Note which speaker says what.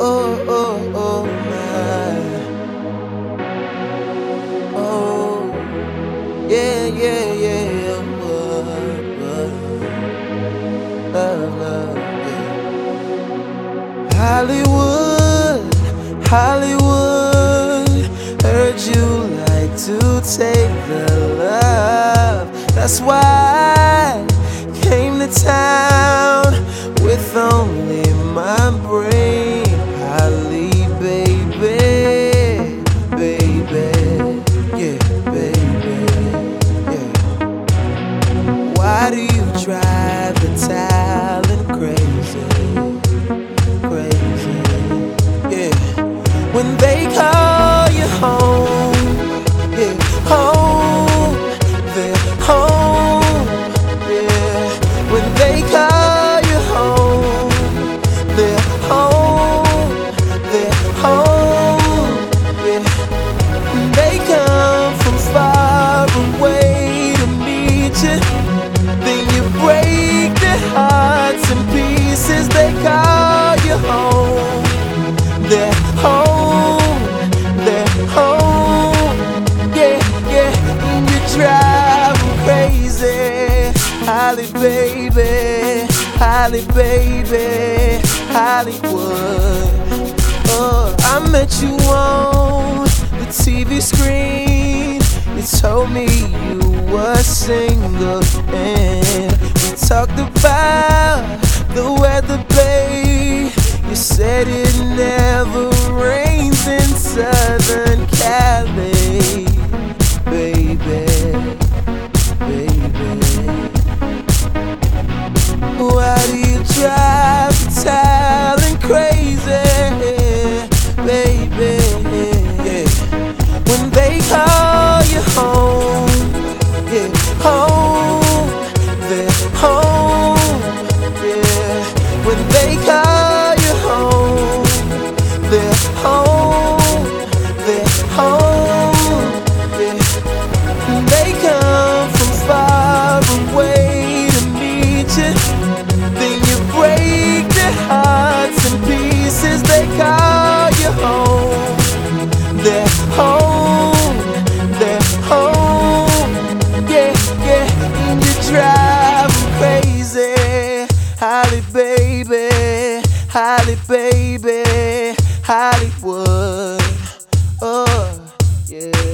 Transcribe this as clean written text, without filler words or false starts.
Speaker 1: Oh, oh, oh, my. Oh, yeah, yeah, yeah. Love, love, yeah. Hollywood, Hollywood. Heard you like to take the love. That's why I came to town with only my brain. Holly, baby, baby, yeah, baby, yeah. Why do you drive the talent crazy, crazy, yeah? When they call you home, yeah, home, they're home, yeah. When they call you home, they're home, they're home, yeah. They come from far away to meet you. Then you break their hearts in pieces. They call you home, they're home, they're home, yeah, yeah. And you drive them crazy. Holly, baby, Holly, baby, Hollywood. Oh, I met you on the TV screen. You told me you were single, and we talked about the weather, babe. You said it never rains in Southern Cali, baby, baby. Why do you drive the talent crazy, baby, yeah? When they call you home, yeah, home, they're home, yeah. When they call you home, they're home, they're home, yeah. They come from far away to meet you. Then you break their hearts in pieces. They call you home, they're home, they're home, yeah, yeah. And you drive them crazy. Holly, baby, Holly, baby, Hollywood. Oh, yeah.